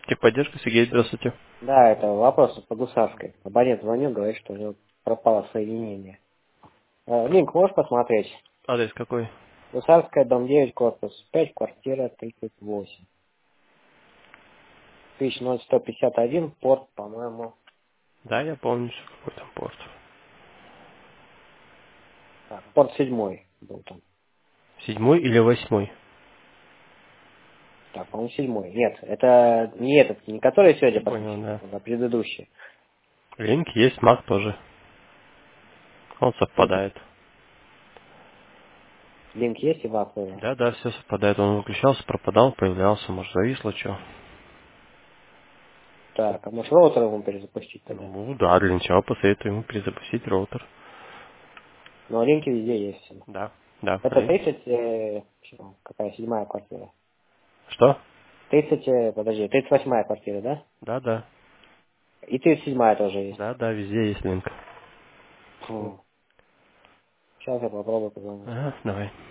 Техподдержка, Сергей, здравствуйте. Да, это вопрос по Гусарской. Абонент звонил, говорит, что у него пропало соединение. Линк можешь посмотреть? Адрес какой? Гусарская, дом 9, корпус 5, квартира 38. 1151, порт, по-моему. Да, я помню, что какой там порт. Так, порт 7 был там. 7 или 8? Так, по-моему, 7. Нет, это не этот, не который сегодня Понял, подключен, да. а предыдущий. Линк есть, Мак тоже. Он Линк, совпадает. линк есть и вак тоже. Да, да, все совпадает. Он выключался, пропадал, появлялся, может, зависло что. Так, а может роутер ему перезапустить тогда? Ну да, для начала посоветую ему перезапустить роутер. Но линки везде есть. Да, да. Это 30, какая, 7 квартира? Что? 30, подожди, 38 квартира, да? Да, да. И 37 тоже есть. Да, да, везде есть линк. Сейчас я попробую позвонить. Ага, давай.